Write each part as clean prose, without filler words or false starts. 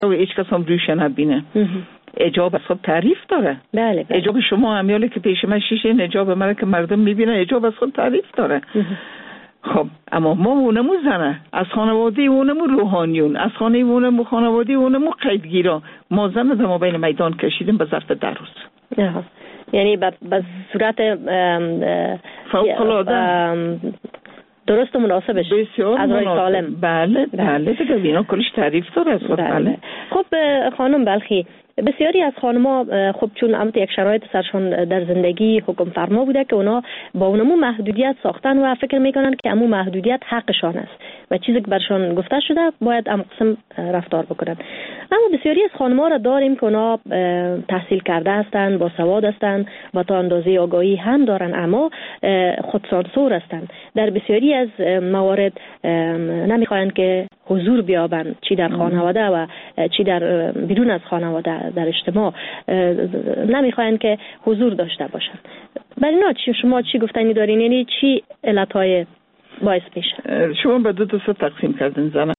و هیچ کس هم روش نبینه. حجاب از خود تعریف داره. بله. حجاب شما امیالی که پیش من شیشه حجاب من که مردم میبینن حجاب از خود تعریف داره. خب اما ما اونمو زنه از خانواده اونمو روحانیون، از خانواده اونمو قیدگیرا، ما زنه در ما بین میدان کشیدیم به ظرف 10 روز. یعنی به صورت فوق‌العاده درست و مناسبش بسیار از رای سالم. بله دیگه اینا کلش تعریف داره. بله. خب خانم بلخی، بسیاری از خانم‌ها خب چون البته یک شرایط سرشون در زندگی حکم فرما بوده که اونا با اونمو محدودیت ساختن و فکر میکنن که امو محدودیت حقشان است و چیزی که برشان گفته شده باید ام قسم رفتار بکنن. اما بسیاری از خانم‌ها را داریم که اونا تحصیل کرده هستند، با سواد هستند و تا اندازه آگاهی هم دارن، اما خودسانسور هستند. در بسیاری از موارد نمیخواین که حضور بیابن، چی در خانواده و چی در بیرون از خانواده، در اجتماع نمیخواین که حضور داشته باشن. برای اینا شما چی گفتنی دارین؟ یعنی چی علتهای باعث میشه؟ شما به دو تقسیم کردین زنه.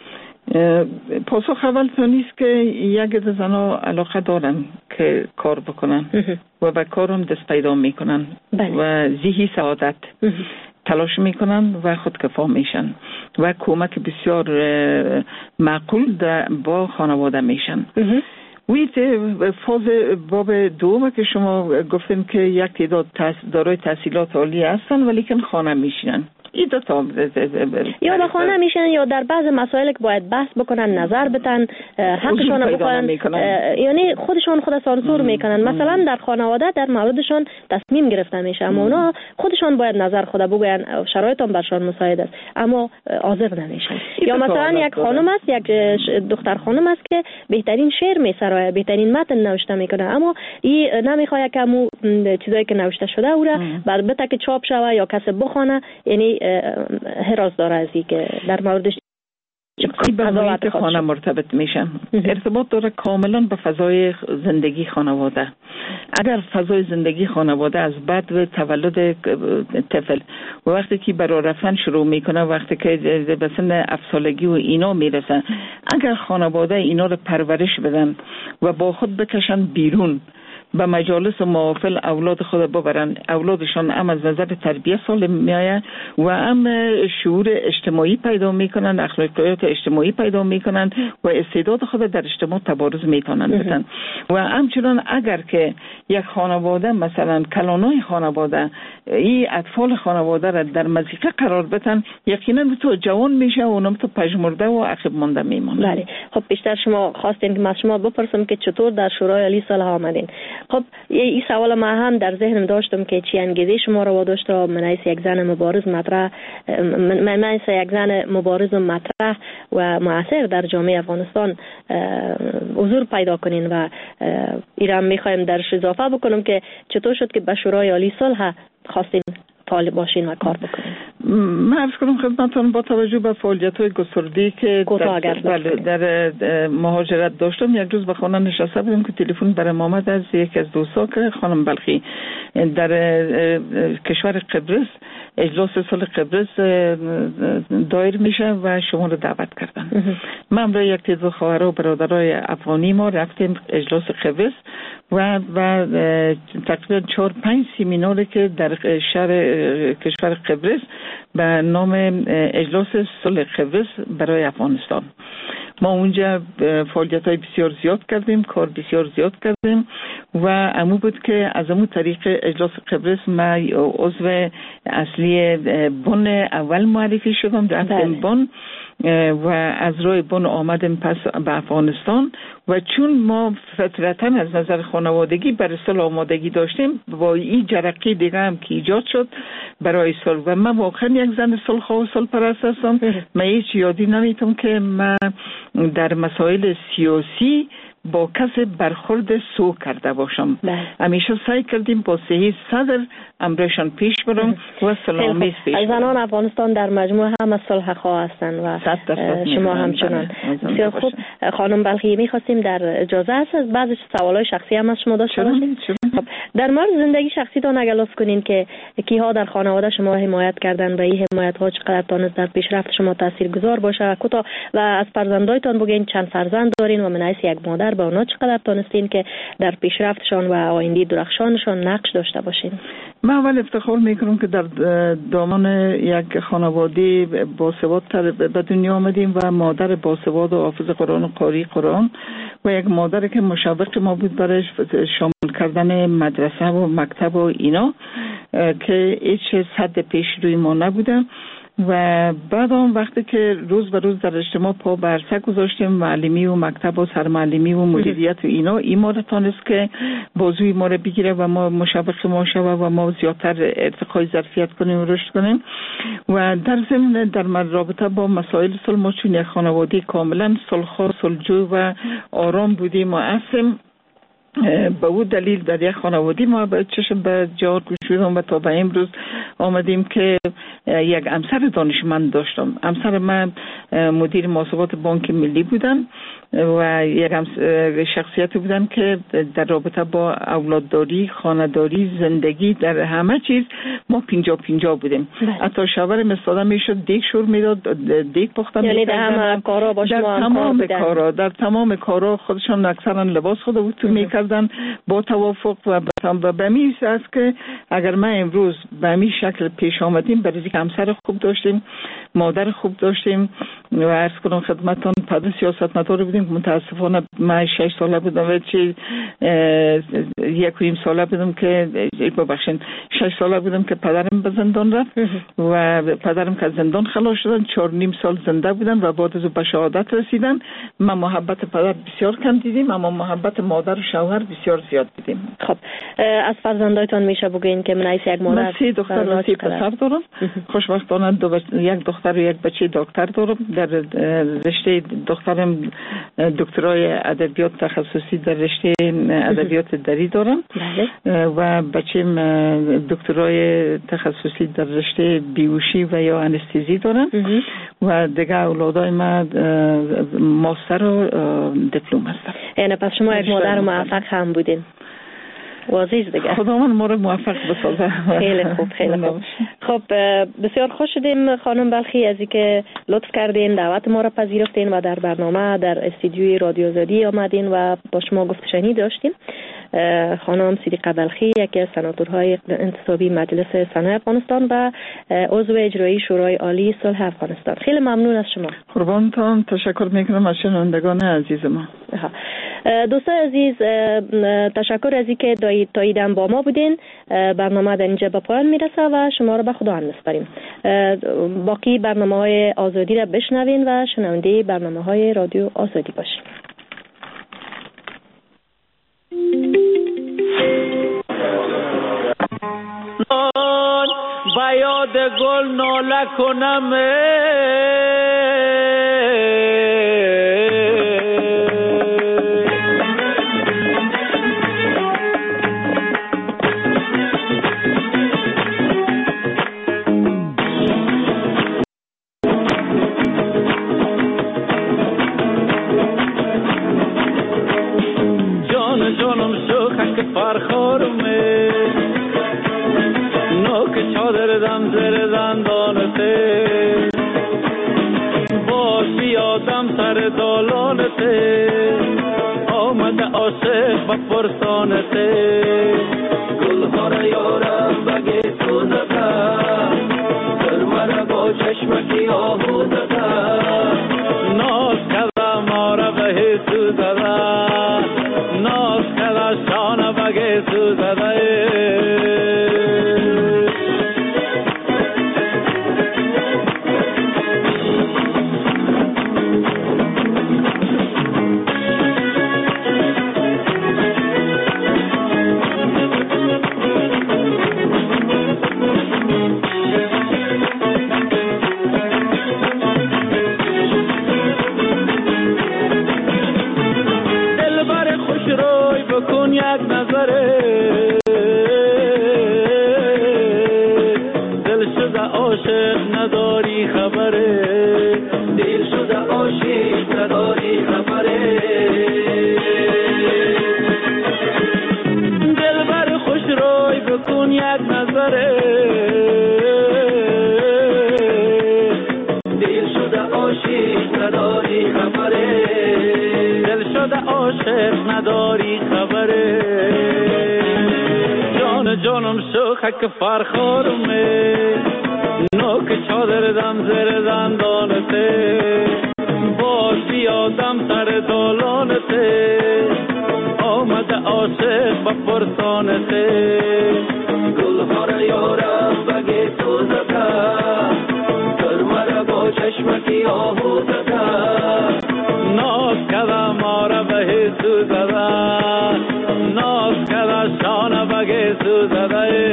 پاسخ اول تو نیست که یک عده زنها علاقه دارن که کار بکنن و به کارم دست پیدا میکنن و ذهنی سعادت تلاش میکنن و خودکفا میشن و کمک بسیار معقول با خانواده میشن. ویت فاز باب دوم که شما گفتین که یک تعداد دارای تحصیلات عالی هستن ولی که خانه میشینن، یا به خانه میشن یا در بعض مسائل که باید بحث بکنن، نظر بدن، حقشون رو بکنن، یعنی خودشون خود سانسور میکنن. مثلا در خانواده در موردشون تصمیم گرفته میشه اما اونا خودشون باید نظر خود بگوین، شرایطم برشان مساعد است اما حاضر نمیشن. یا مثلا یک خانم است، یک دختر خانم است که بهترین شعر میسرایه، بهترین متن نوشته میکنه، اما این نمیخواد که همون چیزایی که نوشته شده او را بعد بتا که چاپ شوه یا کسی بخونه، یعنی هراس داره از این که در موردش به محیط خانه مرتبط میشن. ارتباط داره کاملا به فضای زندگی خانواده. اگر فضای زندگی خانواده از بعد و تولد طفل و وقتی که برای رفتن شروع میکنه، وقتی که به سن 7 سالگی و اینا میرسن، اگر خانواده اینا رو پرورش بدن و با خود بکشن بیرون، به مجالس محافل اولاد خود ببرن، اولادشان هم از نظر تربیت سالم میآید و هم شعور اجتماعی پیدا میکنن، اخلاقیات اجتماعی پیدا میکنن و استعداد خود در اجتماع تبارز میتونن بدن. و همچنان اگر که یک خانواده مثلا کلانای خانواده این اطفال خانواده را در مزیقه قرار بدن، یقینا تو جوان میشه و اونم تو پژمرده و عقب مانده میمونه. بله. خب بیشتر شما خواستین که من شما بپرسم که چطور در شورای عالی صلح آمدین. خب این سوال ما هم در ذهنم داشتم که چی انگیزه شما رو واداشت من از یک زن مبارز مطرح و مؤثر در جامعه افغانستان حضور پیدا کنین و ایران میخوایم درش اضافه بکنم که چطور شد که به شورای عالی صلح خواستین فعال باشین و کار بکنین. من عرض کنم خدمتتون با توجه به فعالیت‌های گسترده‌ای که در مهاجرت داشتم، یک روز به خانه نشسته بودم که تلفن برام آمد از یکی از دوستا که خانم بلخی در کشور قبرس اجلاس صلح قبرس دایر میشه و شما رو دعوت کردن. من برای یک تعداد خواهرها و برادرای افغانی ما رفتیم اجلاس قبرس و تقریبا 4-5 سمیناری که در شهر کشور قبرس به نام اجلاس صلح قبرس برای افغانستان. ما اونجا فعالیت‌های بسیار زیاد کردیم، کار بسیار زیاد کردیم و امو بود که از امو طریق اجلاس قبرس ما عضو اصلی بن اول معرفی شدم، رفتم بن و از روی بن آمدیم پس به افغانستان و چون ما فطرتاً از نظر خانوادگی برای صلح آمادگی داشتیم، با این جرقه دیگه هم که ایجاد شد برای صلح و من واقعا یک زن صلح و صلح پرست هستم. من هیچ یادی نمیتونم که من در مسائل سیاسی با کسی برخورد سو کرده باشم. همیشه سعی کردیم با صحیح صدر امرشان پیش برم و سلامی پیش برم. زنان افغانستان در مجموع هم از صلح خواه هستند و شما همچنان. بسیار خوب خانم بلخی، می‌خواستیم در اجازه هست از بعضی سوالای شخصی هم از شما داشته باشیم. در مورد زندگی شخصیتان اگر لطف کنین که کیها در خانواده شما حمایت کردن و این حمایت ها چقدر تونست در پیشرفت شما تاثیرگذار باشه کوتاه، و از فرزندایتان بگین چند فرزند دارین و من حیث یک مادر با اونا چقدر تونستین که در پیشرفتشان و آینده درخشانشان نقش داشته باشین؟ من اول افتخار میکنم که در دامان یک خانواده باسواد به دنیا آمدیم و مادر باسواد و حافظ قرآن و قاری قرآن و یک مادر که مشوق ما بود برای شامل کردن مدرسه و مکتب و اینا که هیچ صد پیش روی ما نبوده. و بعد اون وقتی که روز به روز در اجتماع پا به عرصه گذاشتیم، معلمی و مکتب و سرمعلمی و مدیریت و اینا، این ما رو تانست که بازوی ما رو بگیره و ما مشوق ما شوه و ما زیادتر ارتقای ظرفیت کنیم و رشد کنیم. و در ضمن در رابطه با مسائل صلح ما چون یک خانواده کاملا صلح‌خواه، صلحجو و آرام بودیم و اصلا به اون دلیل در یک خانواده ما به چشم به جهاد گشودم و تا به امروز آمدیم که یک همسر دانشمند داشتم. همسر من مدیر محاسبات بانک ملی بودن و یک شخصیت بودن که در رابطه با اولادداری، خانه‌داری، زندگی، در همه چیز ما 50-50 بودیم. حتی شاور مستاده میشد دیگ شور میداد، دیگ پخته میکردن. یعنی در همه کارا با شما در تمام کارا خودشان اکثرا لباس خود تو میکردن با توافق و به میز است که اگر ما امروز به همین شکل پیش آمدیم برای اینکه همسر خوب داشتیم، مادر خوب داشتیم و عرض کنم خدمتتان پدر سیاستمدار بودیم. متاسفانه من 6 ساله بودم و چه 1.5 ساله بودم که ببخشید 6 ساله بودم که پدرم به زندان رفت و پدرم که زندان خلاص شدن 4.5 سال زنده بودن و بعد از به شهادت رسیدن. ما محبت پدر بسیار کم دیدیم اما محبت مادر و شوهر بسیار زیاد دیدیم. خب از فرزندایتان میشه بگین که من از یک مادر من 3 دختر و 3 پسر دارم. خوشبختانه یک دختر و یک بچه دکتر دارم. در رشته دخترم دکترای ادبیات تخصصی در رشته ادبیات دری دارم و بچه‌م دکترای تخصصی در رشته بیوشی و یا انستزی دارم و دیگه اولادای من ماستر و دیپلم هستن. یعنی پس شما یک مادر موفق هم بودین. واضح دیگه. خداوند ما رو موفق بسازه. خیلی خوب، خیلی خوب. خب بسیار خوش شدیم خانم بلخی از اینکه لطف کردین دعوت ما را پذیرفتین و در برنامه در استودیوی رادیو آزادی آمدین و با شما گفت شنید داشتیم. خانم صدیقه بلخی یکی از سناتورهای انتصابی مجلس سنای افغانستان و عضو اجرایی شورای عالی صلح افغانستان. خیلی ممنون از شما. قربانتان، تشکر میکنم از شنوندگان عزیز ما. دوستان عزیز، تشکر از اینکه تاییدم با ما بودین. برنامه در اینجا به پایان میرسه و شما رو به خدا هم میسپاریم. باقی برنامه‌های آزادی را بشنوین و شنونده برنامه‌های رادیو آزادی باشین. با یاد گل ناله کنم جان جانم شوخک فرخارمه نوک چادر دم زر زندانته باش بیادم سر دالانته آمده عاشق با پرسانته گلها را یارم بگی سوزده در مرا با چشمکی آهوزده ناز کده ما را به سوزده ناز کده شانه بگی سوزده دل خبره دل شده عاشق نداری خبره دل شده عاشق نداری خبره دل بر خوش روی بکن یک نظره دل شده عاشق نداری خبره دل شده عاشق نداری خبره جان جانم شوخک فرخارمه نوک چادر دم زیر دندانته باز بیادم سر دالانته آمده عاشق با پرسانته گلها را یارم بگی تو زده کر مرا با چشمکی آهو زده ناز کده مارا به تو زده ناز کده شانه بگی تو زده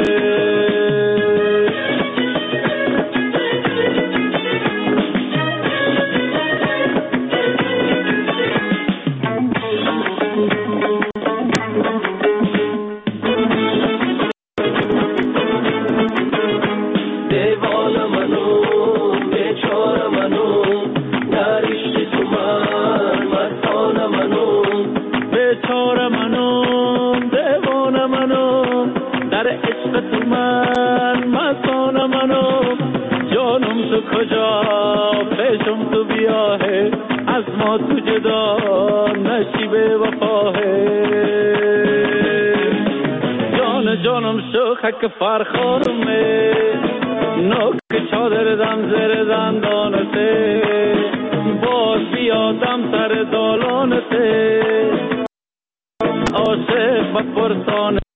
کجا پیشم تو بیاه از ما تو جدا نشیب وفاه جان جانم شوخک فرخارمه نوک چادر دم زیر دندانته باز بیادم سر دالانته عاشق با پرسانه